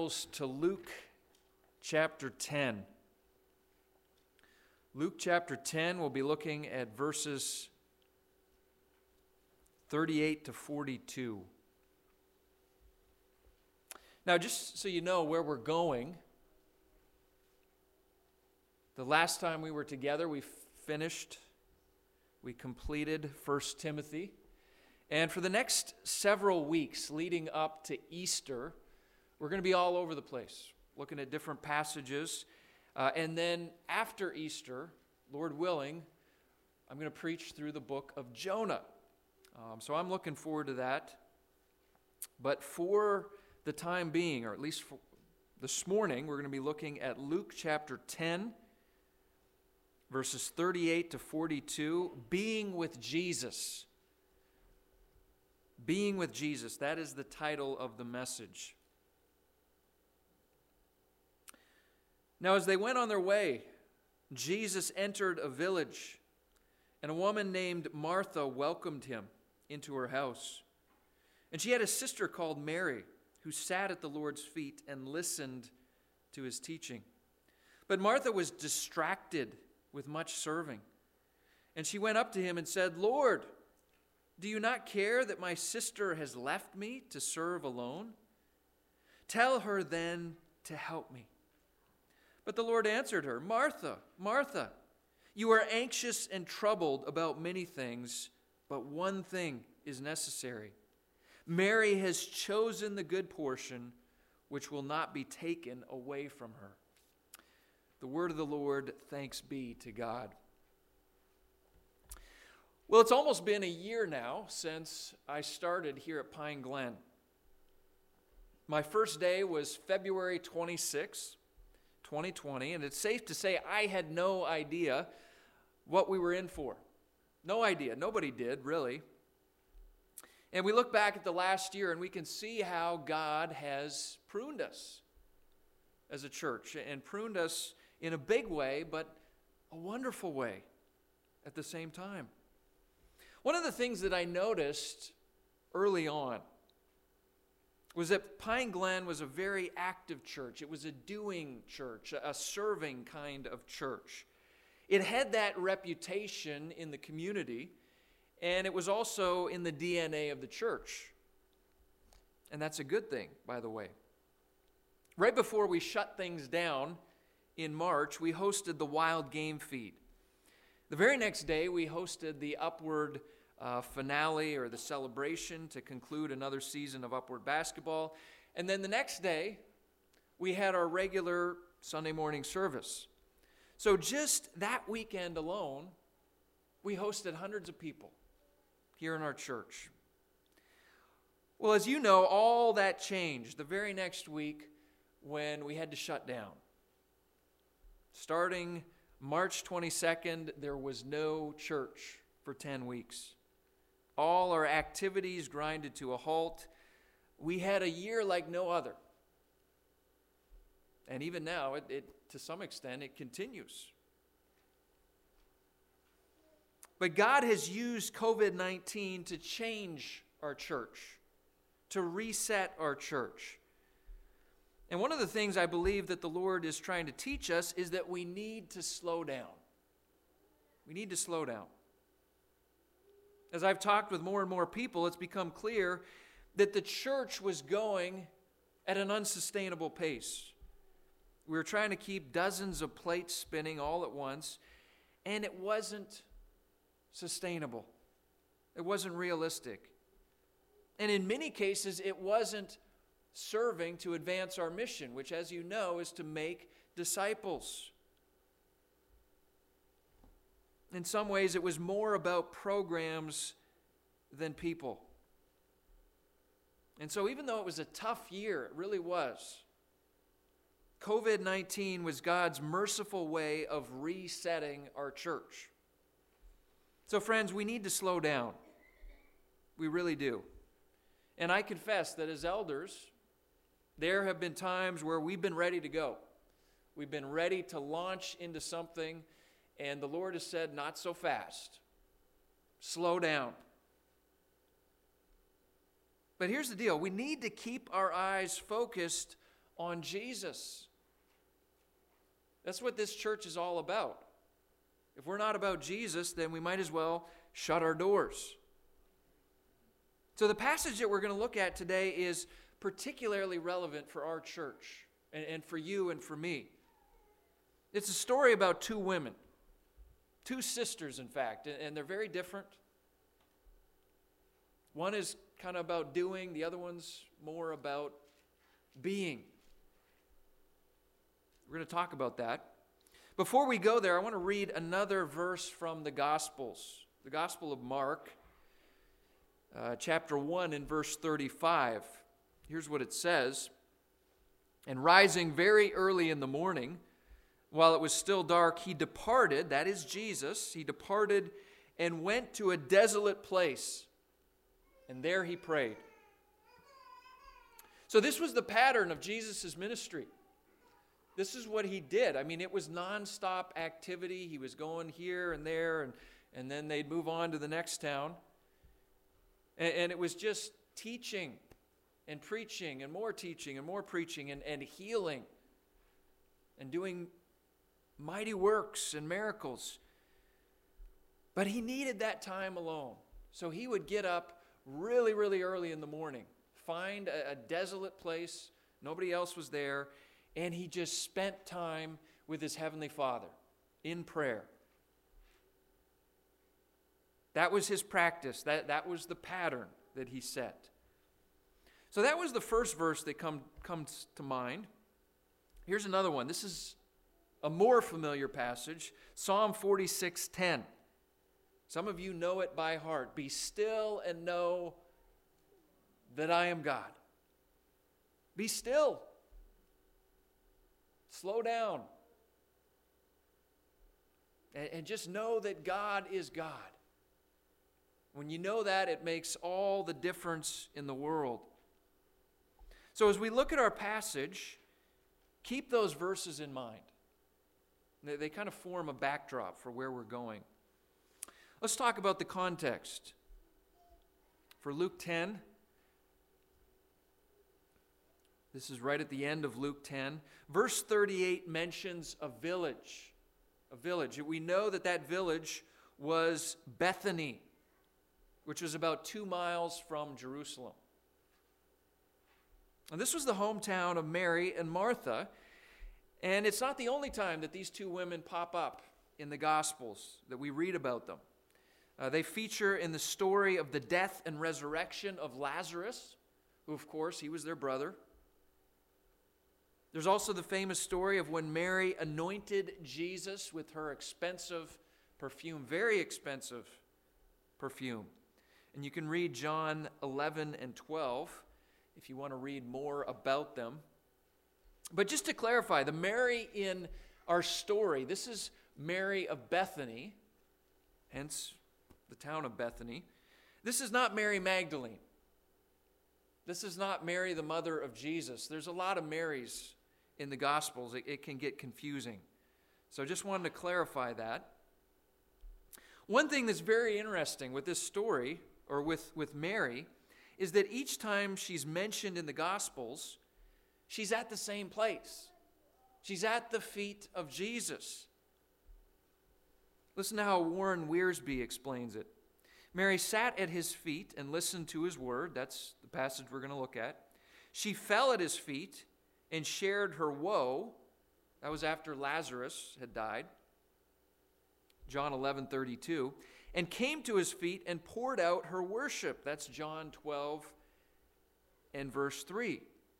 Bibles to Luke chapter 10. Luke chapter 10, we'll be looking at verses 38 to 42. Now, just so you know where we're going, the last time we were together, we completed 1 Timothy. And for the next several weeks leading up to Easter, we're going to be all over the place, looking at different passages. And then after Easter, Lord willing, I'm going to preach through the book of Jonah. So I'm looking forward to that. But for the time being, or at least for this morning, we're going to be looking at Luke chapter 10, verses 38 to 42, being with Jesus. Being with Jesus, that is the title of the message. Now, as they went on their way, Jesus entered a village, and a woman named Martha welcomed him into her house. And she had a sister called Mary, who sat at the Lord's feet and listened to his teaching. But Martha was distracted with much serving. And she went up to him and said, "Lord, do you not care that my sister has left me to serve alone? Tell her then to help me." But the Lord answered her, "Martha, Martha, you are anxious and troubled about many things, but one thing is necessary. Mary has chosen the good portion, which will not be taken away from her." The word of the Lord, thanks be to God. Well, it's almost been a year now since I started here at Pine Glen. My first day was February 26, 2020, and it's safe to say I had no idea what we were in for. No idea. Nobody did, really. And we look back at the last year and we can see how God has pruned us as a church, and pruned us in a big way, but a wonderful way at the same time. One of the things that I noticed early on was that Pine Glen was a very active church. It was a doing church, a serving kind of church. It had that reputation in the community, and it was also in the DNA of the church. And that's a good thing, by the way. Right before we shut things down in March, we hosted the Wild Game Feed. The very next day, we hosted the Upward finale, or the celebration, to conclude another season of Upward basketball. And then the next day, we had our regular Sunday morning service. So just that weekend alone, we hosted hundreds of people here in our church. Well, as you know, all that changed the very next week when we had to shut down. Starting March 22nd, there was no church for 10 weeks. All our activities grinded to a halt. We had a year like no other. And even now, to some extent, it continues. But God has used COVID-19 to change our church, to reset our church. And one of the things I believe that the Lord is trying to teach us is that we need to slow down. We need to slow down. As I've talked with more and more people, it's become clear that the church was going at an unsustainable pace. We were trying to keep dozens of plates spinning all at once, and it wasn't sustainable. It wasn't realistic. And in many cases, it wasn't serving to advance our mission, which, as you know, is to make disciples. In some ways, it was more about programs than people. And so even though it was a tough year, it really was, COVID-19 was God's merciful way of resetting our church. So friends, we need to slow down. We really do. And I confess that as elders, there have been times where we've been ready to go. We've been ready to launch into something, and the Lord has said, not so fast. Slow down. But here's the deal. We need to keep our eyes focused on Jesus. That's what this church is all about. If we're not about Jesus, then we might as well shut our doors. So the passage that we're going to look at today is particularly relevant for our church and for you and for me. It's a story about two women, two sisters, in fact, and they're very different. One is kind of about doing, the other one's more about being. We're going to talk about that. Before we go there, I want to read another verse from the Gospels. The Gospel of Mark, chapter 1 and verse 35. Here's what it says. And rising very early in the morning, while it was still dark, he departed, that is Jesus, he departed and went to a desolate place. And there he prayed. So this was the pattern of Jesus' ministry. This is what he did. I mean, it was nonstop activity. He was going here and there, and then they'd move on to the next town. And it was just teaching and preaching and more teaching and more preaching and healing and doing mighty works and miracles. But he needed that time alone. So he would get up really, really early in the morning, find a desolate place, nobody else was there, and he just spent time with his Heavenly Father in prayer. That was his practice. That was the pattern that he set. So that was the first verse that comes to mind. Here's another one. This is a more familiar passage, Psalm 46:10. Some of you know it by heart. Be still and know that I am God. Be still. Slow down. And just know that God is God. When you know that, it makes all the difference in the world. So as we look at our passage, keep those verses in mind. They kind of form a backdrop for where we're going. Let's talk about the context. For Luke 10, this is right at the end of Luke 10. Verse 38 mentions a village. A village. We know that village was Bethany, which was about 2 miles from Jerusalem. And this was the hometown of Mary and Martha. And it's not the only time that these two women pop up in the Gospels that we read about them. They feature in the story of the death and resurrection of Lazarus, who, of course, he was their brother. There's also the famous story of when Mary anointed Jesus with her expensive perfume, very expensive perfume. And you can read John 11 and 12 if you want to read more about them. But just to clarify, the Mary in our story, this is Mary of Bethany, hence the town of Bethany. This is not Mary Magdalene. This is not Mary, the mother of Jesus. There's a lot of Marys in the Gospels. It can get confusing. So I just wanted to clarify that. One thing that's very interesting with this story, or with Mary, is that each time she's mentioned in the Gospels, she's at the same place. She's at the feet of Jesus. Listen to how Warren Wiersbe explains it. Mary sat at his feet and listened to his word. That's the passage we're going to look at. She fell at his feet and shared her woe. That was after Lazarus had died. John 11:32. And came to his feet and poured out her worship. That's John 12 and verse 3.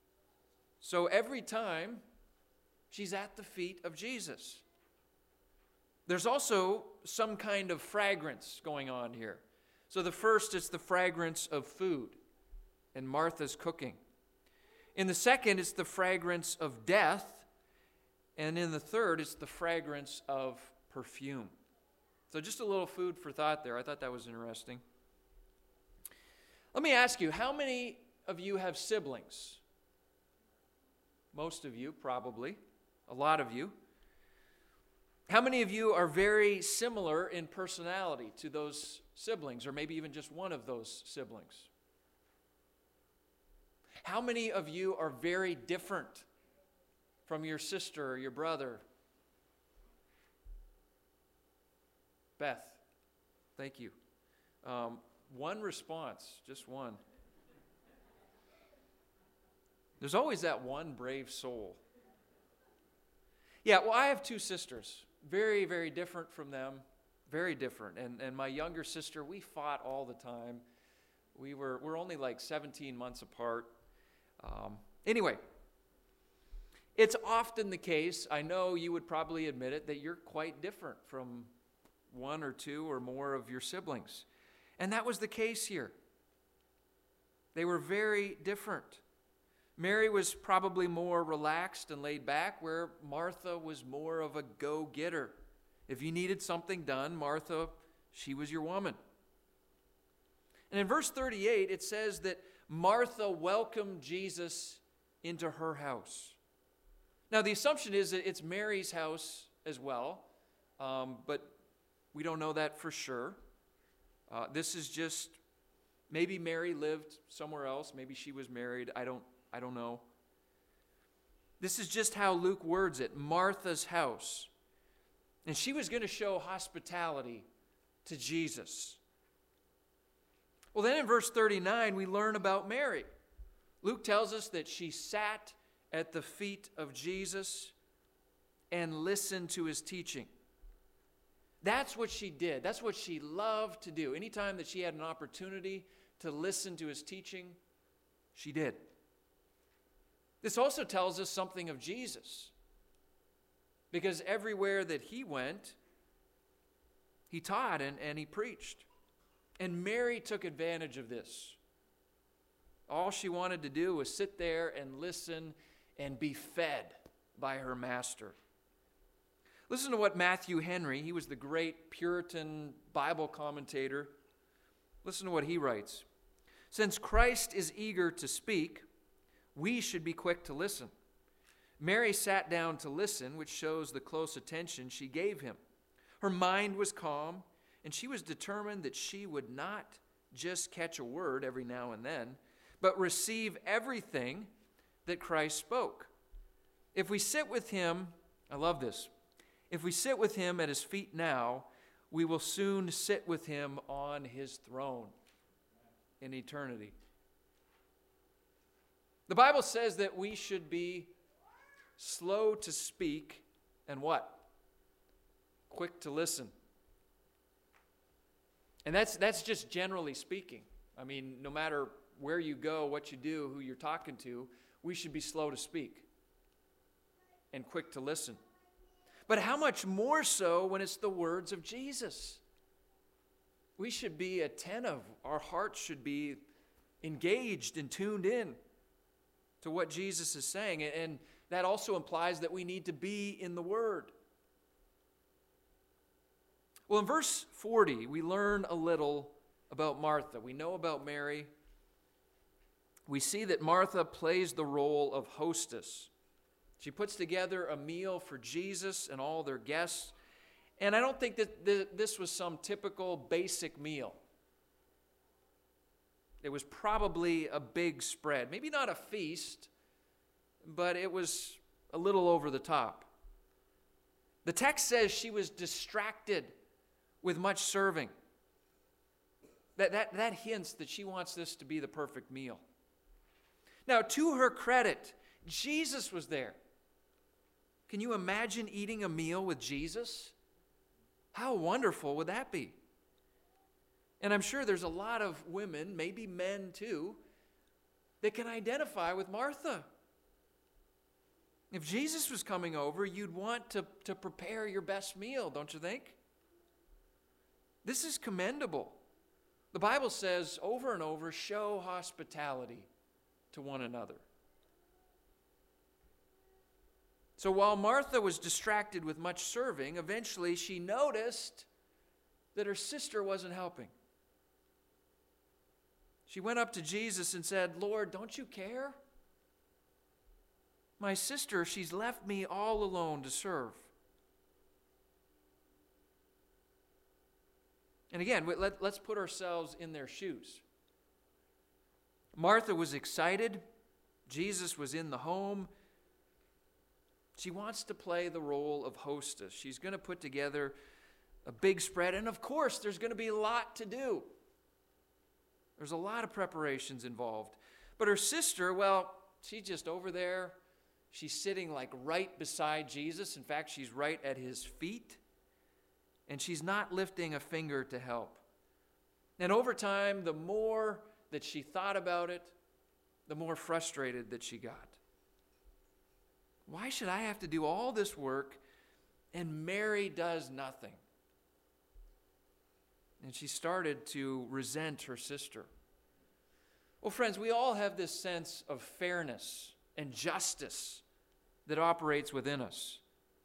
So every time, she's at the feet of Jesus. There's also some kind of fragrance going on here. So the first is the fragrance of food and Martha's cooking. In the second, it's the fragrance of death. And in the third, it's the fragrance of perfume. So just a little food for thought there. I thought that was interesting. Let me ask you, how many of you have siblings? Most of you, probably. A lot of you. How many of you are very similar in personality to those siblings, or maybe even just one of those siblings? How many of you are very different from your sister or your brother? Beth, thank you. One response, just one. There's always that one brave soul. Yeah, well, I have two sisters. Very, very different from them. Very different. And my younger sister, we fought all the time. We're only like 17 months apart. Anyway, it's often the case, I know you would probably admit it, that you're quite different from one or two or more of your siblings. And that was the case here. They were very different. Mary was probably more relaxed and laid back, where Martha was more of a go-getter. If you needed something done, Martha, she was your woman. And in verse 38, it says that Martha welcomed Jesus into her house. Now, the assumption is that it's Mary's house as well, but we don't know that for sure. This is just, maybe Mary lived somewhere else. Maybe she was married. I don't know. This is just how Luke words it, Martha's house. And she was going to show hospitality to Jesus. Well, then in verse 39, we learn about Mary. Luke tells us that she sat at the feet of Jesus and listened to his teaching. That's what she did. That's what she loved to do. Anytime that she had an opportunity to listen to his teaching, she did. This also tells us something of Jesus, because everywhere that he went, he taught and he preached. And Mary took advantage of this. All she wanted to do was sit there and listen and be fed by her master. Listen to what Matthew Henry, he was the great Puritan Bible commentator. Listen to what he writes. Since Christ is eager to speak, we should be quick to listen. Mary sat down to listen, which shows the close attention she gave him. Her mind was calm, and she was determined that she would not just catch a word every now and then, but receive everything that Christ spoke. If we sit with him, I love this, if we sit with him at his feet now, we will soon sit with him on his throne in eternity. The Bible says that we should be slow to speak and what? Quick to listen. And that's just generally speaking. I mean, no matter where you go, what you do, who you're talking to, we should be slow to speak and quick to listen. But how much more so when it's the words of Jesus? We should be attentive. Our hearts should be engaged and tuned in to what Jesus is saying. And that also implies that we need to be in the Word. Well, in verse 40, we learn a little about Martha. We know about Mary. We see that Martha plays the role of hostess. She puts together a meal for Jesus and all their guests. And I don't think that this was some typical basic meal. It was probably a big spread. Maybe not a feast, but it was a little over the top. The text says she was distracted with much serving. That hints that she wants this to be the perfect meal. Now, to her credit, Jesus was there. Can you imagine eating a meal with Jesus? How wonderful would that be? And I'm sure there's a lot of women, maybe men too, that can identify with Martha. If Jesus was coming over, you'd want to prepare your best meal, don't you think? This is commendable. The Bible says over and over, show hospitality to one another. So while Martha was distracted with much serving, eventually she noticed that her sister wasn't helping. She went up to Jesus and said, "Lord, don't you care? My sister, she's left me all alone to serve." And again, let's put ourselves in their shoes. Martha was excited. Jesus was in the home. She wants to play the role of hostess. She's going to put together a big spread, and of course, there's going to be a lot to do. There's a lot of preparations involved. But her sister, well, she's just over there. She's sitting like right beside Jesus. In fact, she's right at his feet. And she's not lifting a finger to help. And over time, the more that she thought about it, the more frustrated that she got. Why should I have to do all this work and Mary does nothing? And she started to resent her sister. Well, friends, we all have this sense of fairness and justice that operates within us.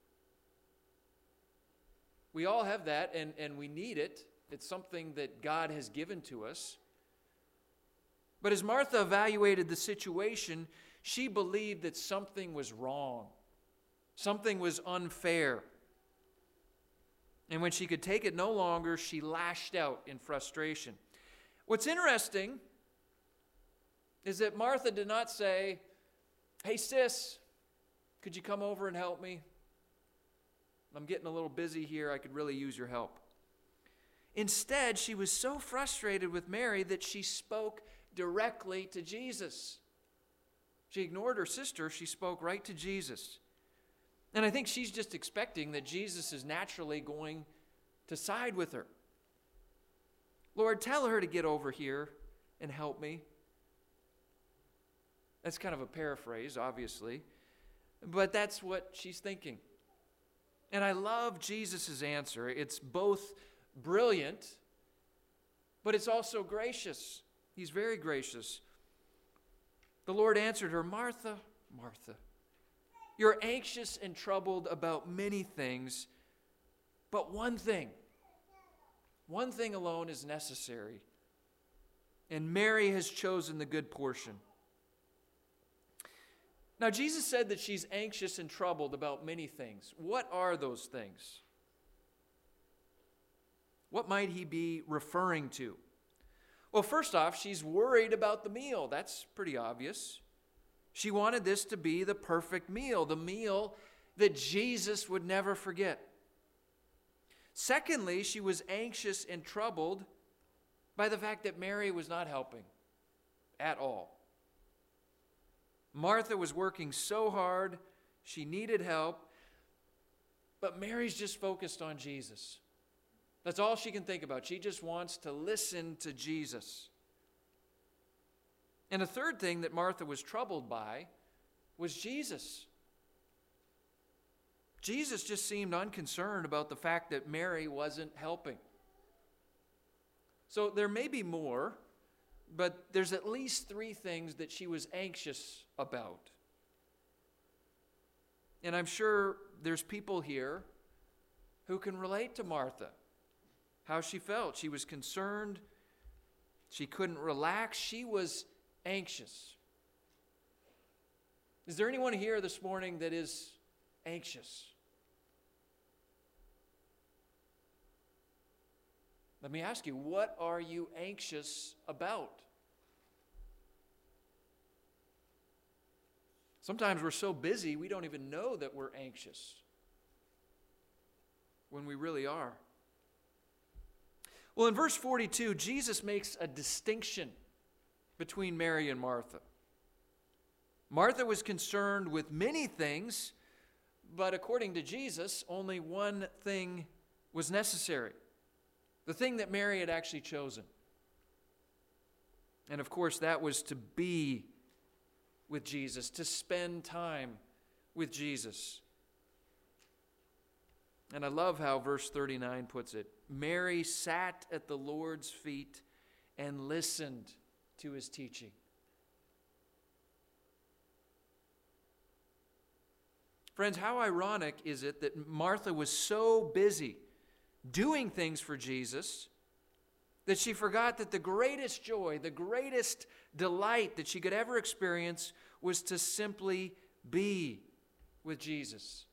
We all have that, and we need it. It's something that God has given to us. But as Martha evaluated the situation, she believed that something was wrong. Something was unfair. And when she could take it no longer, she lashed out in frustration. What's interesting is that Martha did not say, "Hey, sis, could you come over and help me? I'm getting a little busy here. I could really use your help." Instead, she was so frustrated with Mary that she spoke directly to Jesus. She ignored her sister. She spoke right to Jesus. And I think she's just expecting that Jesus is naturally going to side with her. "Lord, tell her to get over here and help me." That's kind of a paraphrase, obviously. But that's what she's thinking. And I love Jesus' answer. It's both brilliant, but it's also gracious. He's very gracious. The Lord answered her, "Martha, Martha, you're anxious and troubled about many things, but one thing alone is necessary. And Mary has chosen the good portion." Now, Jesus said that she's anxious and troubled about many things. What are those things? What might he be referring to? Well, first off, she's worried about the meal. That's pretty obvious. She wanted this to be the perfect meal, the meal that Jesus would never forget. Secondly, she was anxious and troubled by the fact that Mary was not helping at all. Martha was working so hard, she needed help, but Mary's just focused on Jesus. That's all she can think about. She just wants to listen to Jesus. And a third thing that Martha was troubled by was Jesus. Jesus just seemed unconcerned about the fact that Mary wasn't helping. So there may be more, but there's at least three things that she was anxious about. And I'm sure there's people here who can relate to Martha, how she felt. She was concerned. She couldn't relax. She was anxious. Is there anyone here this morning that is anxious? Let me ask you, what are you anxious about? Sometimes we're so busy we don't even know that we're anxious when we really are. Well, in verse 42, Jesus makes a distinction between Mary and Martha. Martha was concerned with many things, but according to Jesus, only one thing was necessary. The thing that Mary had actually chosen. And of course, that was to be with Jesus, to spend time with Jesus. And I love how verse 39 puts it. Mary sat at the Lord's feet and listened to his teaching. Friends, how ironic is it that Martha was so busy doing things for Jesus that she forgot that the greatest joy, the greatest delight that she could ever experience was to simply be with Jesus.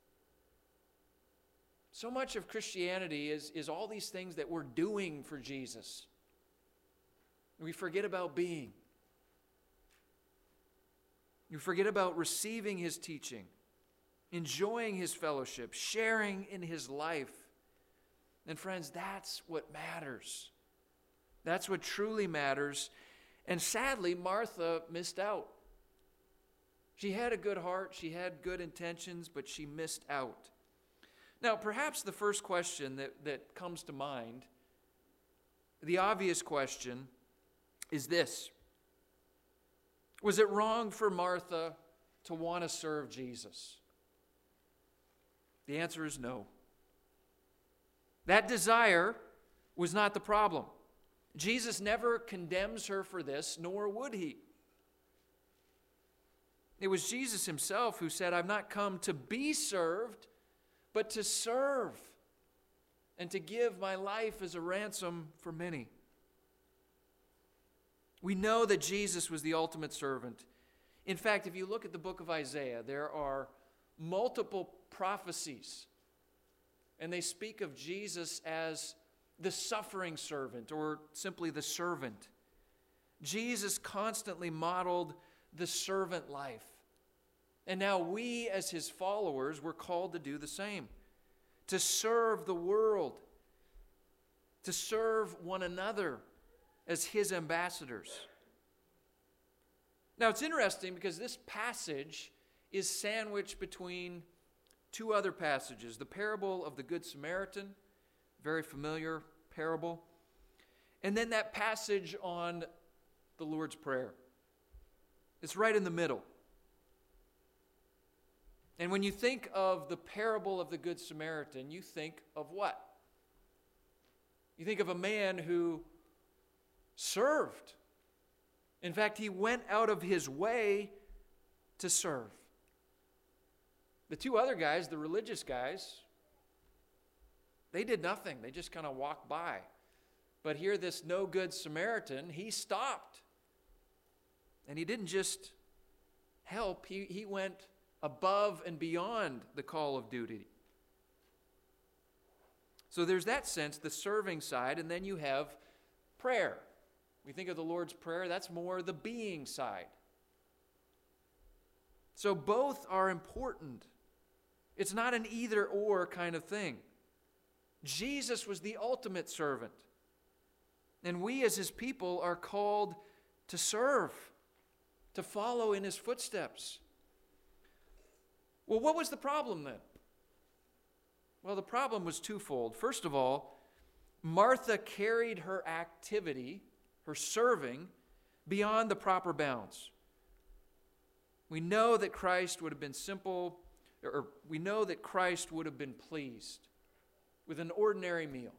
So much of Christianity is all these things that we're doing for Jesus. We forget about being. We forget about receiving his teaching. enjoying his fellowship, sharing in his life. And friends, that's what matters. That's what truly matters. And sadly, Martha missed out. She had a good heart, she had good intentions, but she missed out. Now, perhaps the first question that comes to mind, the obvious question, is this: was it wrong for Martha to want to serve Jesus? The answer is no. That desire was not the problem. Jesus never condemns her for this, nor would he. It was Jesus himself who said, "I've not come to be served, but to serve, and to give my life as a ransom for many." We know that Jesus was the ultimate servant. In fact, if you look at the book of Isaiah, there are multiple prophecies, and they speak of Jesus as the suffering servant, or simply the servant. Jesus constantly modeled the servant life. And now we, as his followers, we're called to do the same. To serve the world. To serve one another as his ambassadors. Now it's interesting because this passage is sandwiched between two other passages. The parable of the Good Samaritan, very familiar parable. And then that passage on the Lord's Prayer. It's right in the middle. And when you think of the parable of the Good Samaritan, you think of what? You think of a man who served. In fact, he went out of his way to serve. The two other guys, the religious guys, they did nothing. They just kind of walked by. But here, this no good Samaritan, he stopped. And he didn't just help, he went above and beyond the call of duty. So there's that sense, the serving side, and then you have prayer. We think of the Lord's Prayer, that's more the being side. So both are important. It's not an either-or kind of thing. Jesus was the ultimate servant. And we as his people are called to serve, to follow in his footsteps. Well, what was the problem then? Well, the problem was twofold. First of all, Martha carried her activity, her serving, beyond the proper bounds. We know that Christ would have been we know that Christ would have been pleased with an ordinary meal.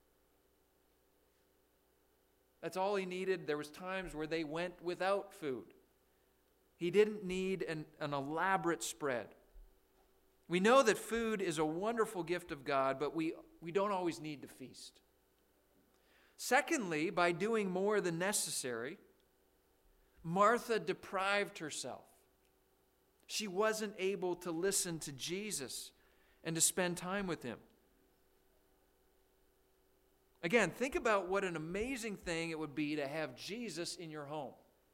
That's all he needed. There was times where they went without food. He didn't need an elaborate spread. We know that food is a wonderful gift of God, but we don't always need to feast. Secondly, by doing more than necessary, Martha deprived herself. She wasn't able to listen to Jesus and to spend time with him. Again, think about what an amazing thing it would be to have Jesus in your home.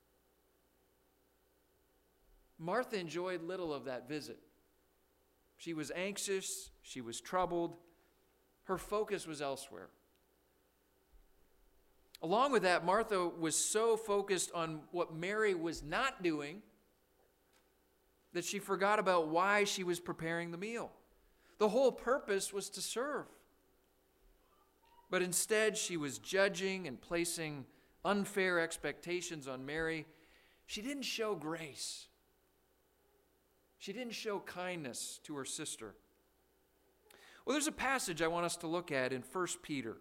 Martha enjoyed little of that visit. She was anxious, she was troubled, her focus was elsewhere. Along with that, Martha was so focused on what Mary was not doing that she forgot about why she was preparing the meal. The whole purpose was to serve. But instead, she was judging and placing unfair expectations on Mary. She didn't show grace. She didn't show kindness to her sister. Well, there's a passage I want us to look at in 1 Peter.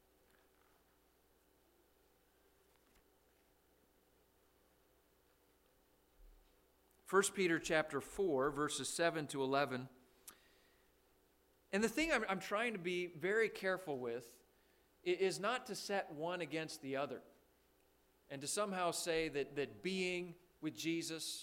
1 Peter chapter 4, verses 7 to 11. And the thing I'm trying to be very careful with is not to set one against the other and to somehow say that being with Jesus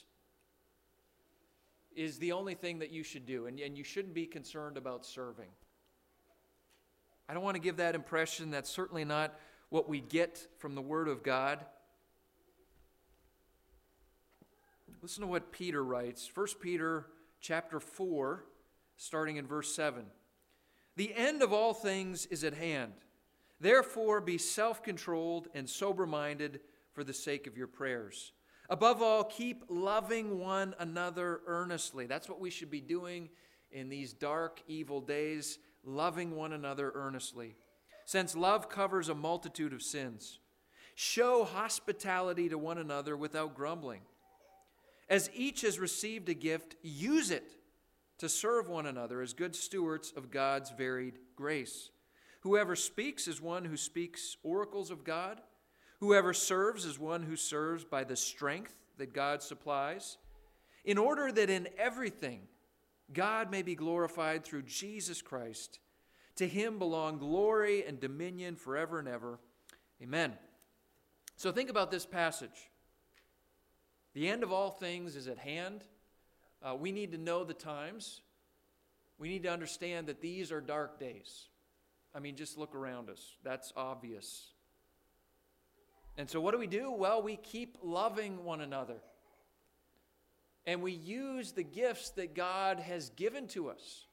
is the only thing that you should do, and you shouldn't be concerned about serving. I don't want to give that impression. That's certainly not what we get from the Word of God. Listen to what Peter writes. 1 Peter chapter 4, starting in verse 7. The end of all things is at hand. Therefore, be self-controlled and sober-minded for the sake of your prayers. Above all, keep loving one another earnestly. That's what we should be doing in these dark, evil days, loving one another earnestly. Since love covers a multitude of sins. Show hospitality to one another without grumbling. As each has received a gift, use it to serve one another as good stewards of God's varied grace. Whoever speaks is one who speaks oracles of God. Whoever serves is one who serves by the strength that God supplies, in order that in everything God may be glorified through Jesus Christ. To him belong glory and dominion forever and ever. Amen. So think about this passage. The end of all things is at hand. We need to know the times. We need to understand that these are dark days. I mean, just look around us. That's obvious. And so what do? Well, we keep loving one another. And we use the gifts that God has given to us.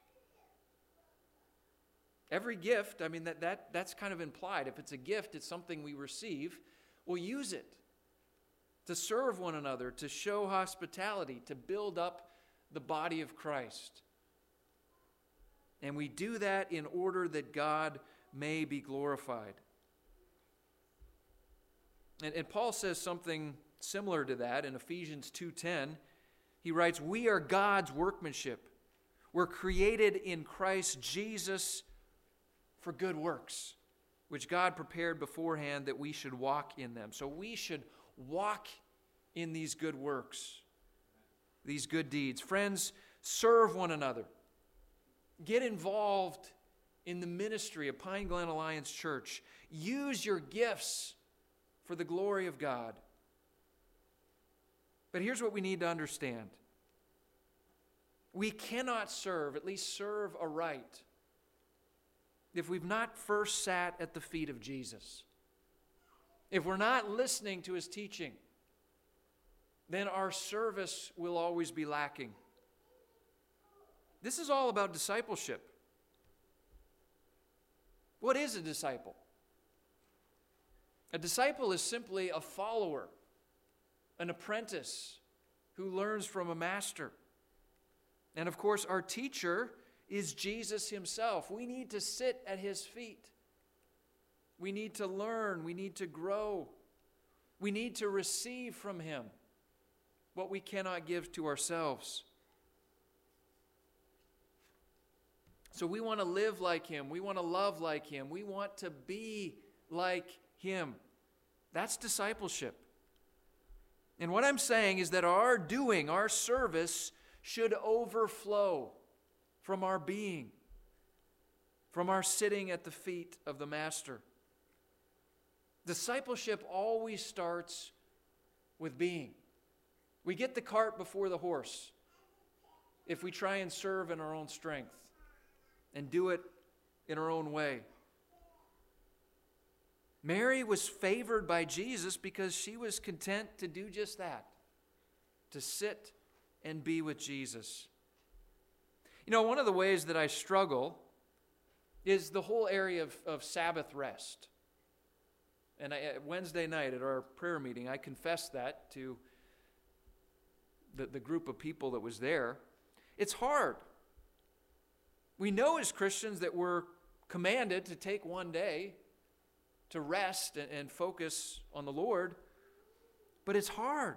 Every gift, I mean, that's kind of implied. If it's a gift, it's something we receive. We'll use it to serve one another, to show hospitality, to build up the body of Christ. And we do that in order that God may be glorified. And Paul says something similar to that in Ephesians 2:10. He writes, "We are God's workmanship. We're created in Christ Jesus for good works, which God prepared beforehand that we should walk in them." So we should walk in these good works, these good deeds. Friends, serve one another. Get involved in the ministry of Pine Glen Alliance Church. Use your gifts for the glory of God. But here's what we need to understand. We cannot serve, at least serve aright, if we've not first sat at the feet of Jesus. If we're not listening to his teaching, then our service will always be lacking. This is all about discipleship. What is a disciple? A disciple is simply a follower, an apprentice who learns from a master. And of course, our teacher is Jesus himself. We need to sit at his feet. We need to learn. We need to grow. We need to receive from him what we cannot give to ourselves. So we want to live like him. We want to love like him. We want to be like him. That's discipleship. And what I'm saying is that our doing, our service, should overflow from our being, from our sitting at the feet of the Master. Discipleship always starts with being. We get the cart before the horse if we try and serve in our own strength and do it in our own way. Mary was favored by Jesus because she was content to do just that, to sit and be with Jesus. You know, one of the ways that I struggle is the whole area of Sabbath rest. And Wednesday night at our prayer meeting, I confessed that to the group of people that was there. It's hard. We know as Christians that we're commanded to take one day to rest and focus on the Lord, but it's hard.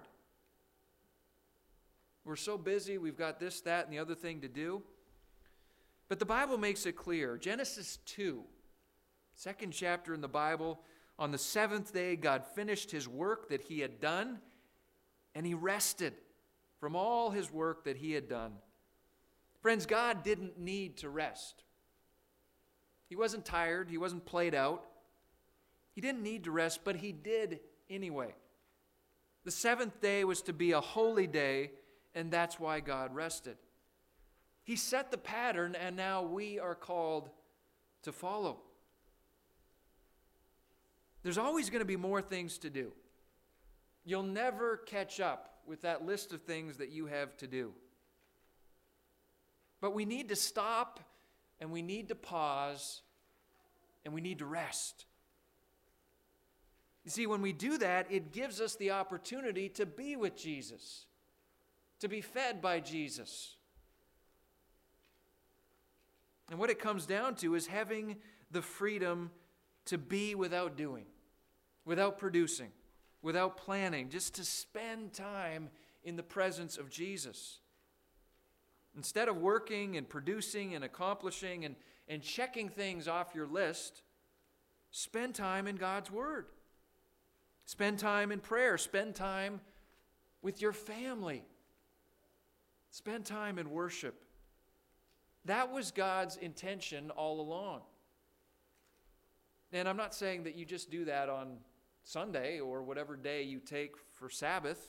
We're so busy, we've got this, that, and the other thing to do. But the Bible makes it clear. Genesis 2, second chapter in the Bible, on the seventh day, God finished his work that he had done, and he rested from all his work that he had done. Friends, God didn't need to rest. He wasn't tired. He wasn't played out. He didn't need to rest, but he did anyway. The seventh day was to be a holy day, and that's why God rested. He set the pattern, and now we are called to follow. There's always going to be more things to do. You'll never catch up with that list of things that you have to do. But we need to stop, and we need to pause, and we need to rest. You see, when we do that, it gives us the opportunity to be with Jesus, to be fed by Jesus. And what it comes down to is having the freedom to be without doing, without producing, without planning, just to spend time in the presence of Jesus. Instead of working and producing and accomplishing and checking things off your list, spend time in God's Word. Spend time in prayer. Spend time with your family. Spend time in worship. That was God's intention all along. And I'm not saying that you just do that on Sunday or whatever day you take for Sabbath.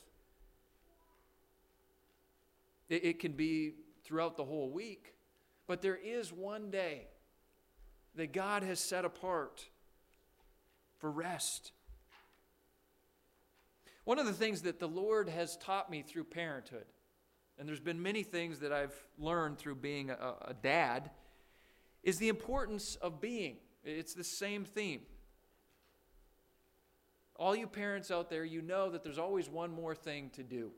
It can be throughout the whole week. But there is one day that God has set apart for rest. One of the things that the Lord has taught me through parenthood, and there's been many things that I've learned through being a dad, is the importance of being. It's the same theme. All you parents out there, you know that there's always one more thing to do.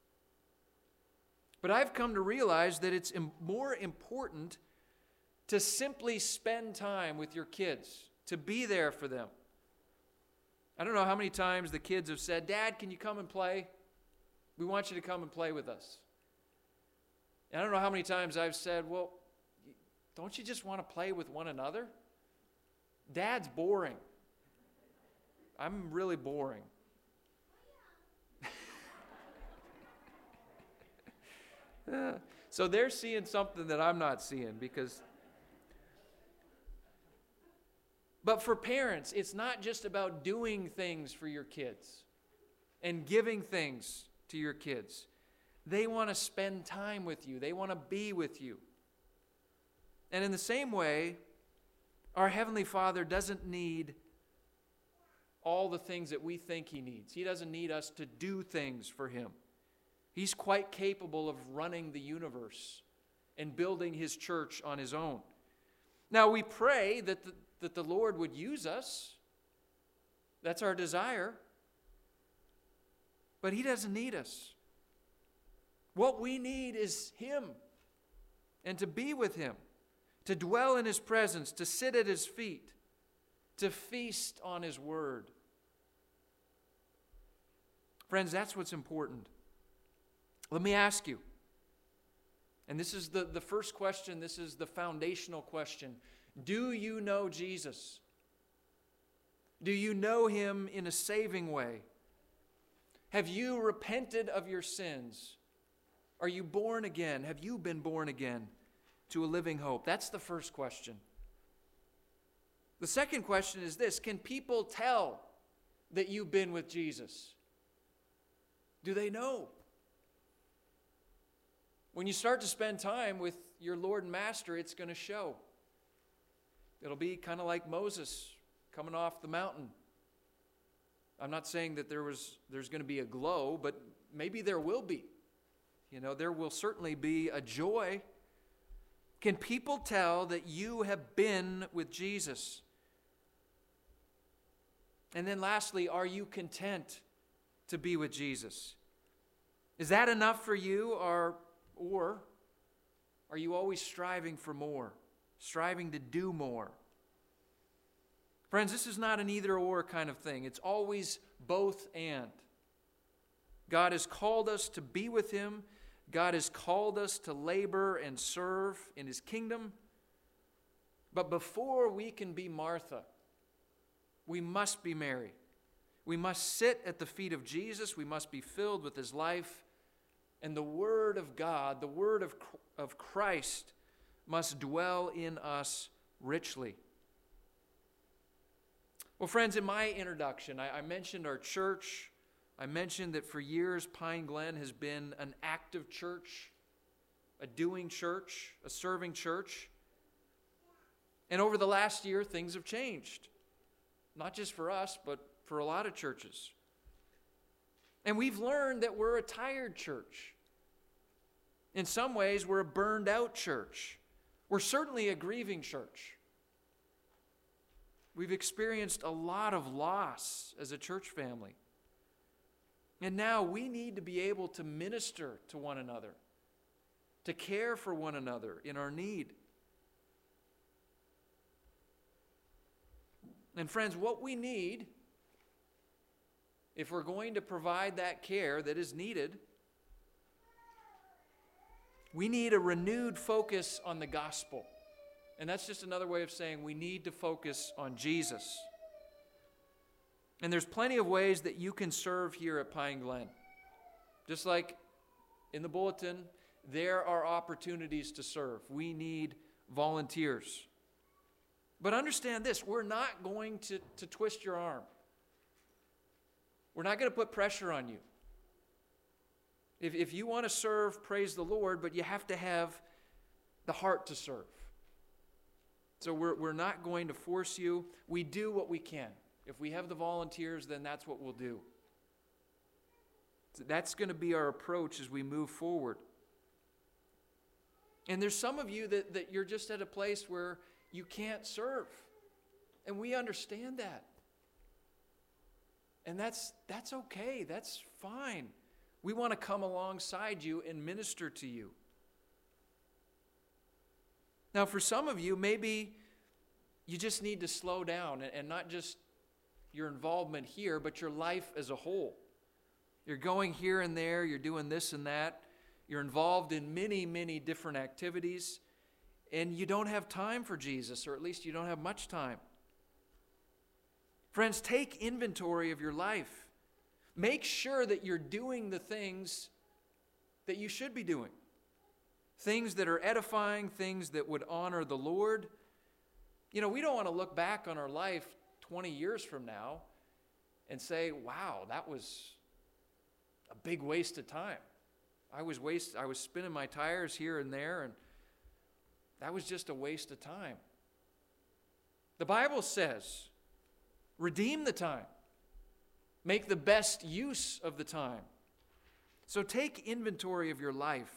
But I've come to realize that it's more important to simply spend time with your kids, to be there for them. I don't know how many times the kids have said, "Dad, can you come and play? We want you to come and play with us." And I don't know how many times I've said, "Well, don't you just want to play with one another? Dad's boring. I'm really boring." So they're seeing something that I'm not seeing because... But for parents, it's not just about doing things for your kids and giving things to your kids. They want to spend time with you. They want to be with you. And in the same way, our Heavenly Father doesn't need all the things that we think He needs. He doesn't need us to do things for Him. He's quite capable of running the universe and building His church on His own. Now, we pray that the Lord would use us. That's our desire. But He doesn't need us. What we need is Him and to be with Him, to dwell in His presence, to sit at His feet, to feast on His Word. Friends, that's what's important. Let me ask you, and this is the first question, this is the foundational question. Do you know Jesus? Do you know Him in a saving way? Have you repented of your sins? Are you born again? Have you been born again to a living hope? That's the first question. The second question is this: can people tell that you've been with Jesus? Do they know? When you start to spend time with your Lord and Master, it's going to show. It'll be kind of like Moses coming off the mountain. I'm not saying that there's going to be a glow, but maybe there will be. You know, there will certainly be a joy. Can people tell that you have been with Jesus? And then lastly, are you content to be with Jesus? Is that enough for you, or are you always striving for more, striving to do more? Friends, this is not an either-or kind of thing. It's always both and. God has called us to be with Him. God has called us to labor and serve in His kingdom. But before we can be Martha, we must be Mary. We must sit at the feet of Jesus. We must be filled with His life. And the Word of God, the Word of Christ, must dwell in us richly. Well, friends, in my introduction, I mentioned our church. I mentioned that for years, Pine Glen has been an active church, a doing church, a serving church. And over the last year, things have changed. Not just for us, but for a lot of churches. And we've learned that we're a tired church. In some ways, we're a burned out church. We're certainly a grieving church. We've experienced a lot of loss as a church family. And now we need to be able to minister to one another, to care for one another in our need. And friends, what we need, if we're going to provide that care that is needed, we need a renewed focus on the gospel. And that's just another way of saying we need to focus on Jesus. And there's plenty of ways that you can serve here at Pine Glen. Just like in the bulletin, there are opportunities to serve. We need volunteers. But understand this, we're not going to twist your arm. We're not going to put pressure on you. If you want to serve, praise the Lord, but you have to have the heart to serve. So we're not going to force you. We do what we can. If we have the volunteers, then that's what we'll do. So that's going to be our approach as we move forward. And there's some of you that you're just at a place where you can't serve. And we understand that. And that's okay. That's fine. We want to come alongside you and minister to you. Now, for some of you, maybe you just need to slow down, and not just your involvement here, but your life as a whole. You're going here and there, you're doing this and that, you're involved in many, many different activities, and you don't have time for Jesus, or at least you don't have much time. Friends, take inventory of your life. Make sure that you're doing the things that you should be doing. Things that are edifying, things that would honor the Lord. You know, we don't want to look back on our life 20 years from now and say, wow, that was a big waste of time. I was spinning my tires here and there, and that was just a waste of time. The Bible says, redeem the time. Make the best use of the time. So take inventory of your life.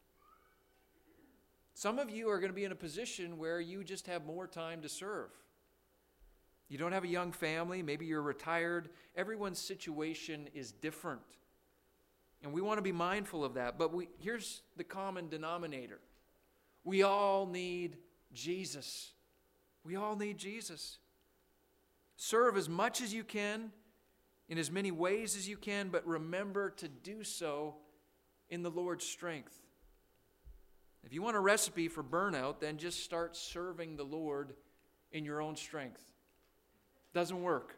Some of you are going to be in a position where you just have more time to serve. You don't have a young family, maybe you're retired. Everyone's situation is different. And we want to be mindful of that. But here's the common denominator. We all need Jesus. We all need Jesus. Serve as much as you can, in as many ways as you can, but remember to do so in the Lord's strength. If you want a recipe for burnout, then just start serving the Lord in your own strength. Doesn't work.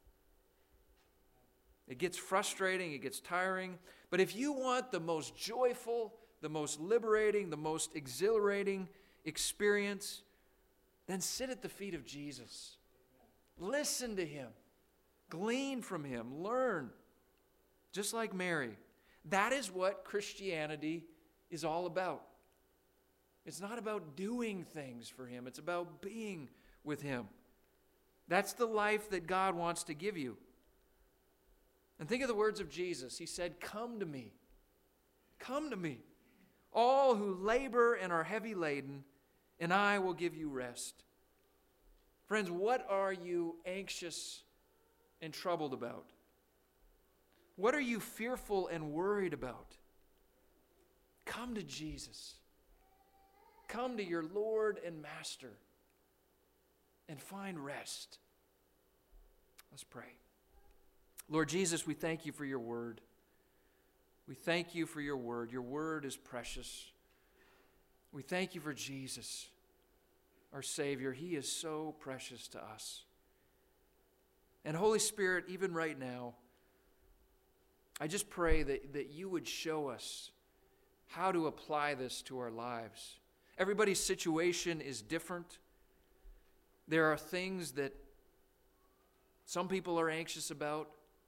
It gets frustrating, it gets tiring. But if you want the most joyful, the most liberating, the most exhilarating experience, then sit at the feet of Jesus. Listen to him. Glean from him. Learn. Just like Mary. That is what Christianity is all about. It's not about doing things for him. It's about being with him. That's the life that God wants to give you. And think of the words of Jesus. He said, "Come to me. Come to me, all who labor and are heavy laden, and I will give you rest." Friends, what are you anxious and troubled about? What are you fearful and worried about? Come to Jesus. Come to your Lord and Master and find rest. Let's pray. Lord Jesus, we thank you for your word. We thank you for your word. Your word is precious. We thank you for Jesus, our Savior. He is so precious to us. And Holy Spirit, even right now, I just pray that you would show us how to apply this to our lives. Everybody's situation is different. There are things that some people are anxious about.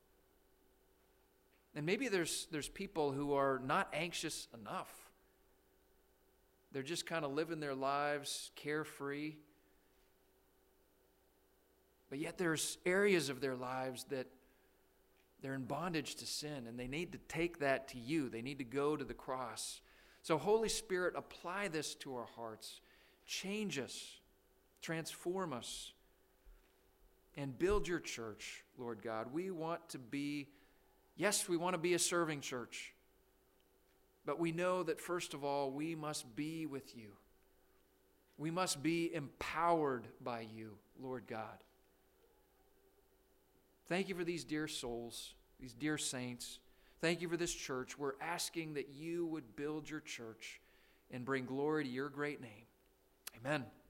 And maybe there's people who are not anxious enough. They're just kind of living their lives carefree. But yet there's areas of their lives that they're in bondage to sin, and they need to take that to you. They need to go to the cross So Holy Spirit, apply this to our hearts. Change us, transform us, and build your church, Lord God. We want to be, yes, we want to be a serving church. But we know that first of all, we must be with you. We must be empowered by you, Lord God. Thank you for these dear souls, these dear saints. Thank you for this church. We're asking that you would build your church and bring glory to your great name. Amen.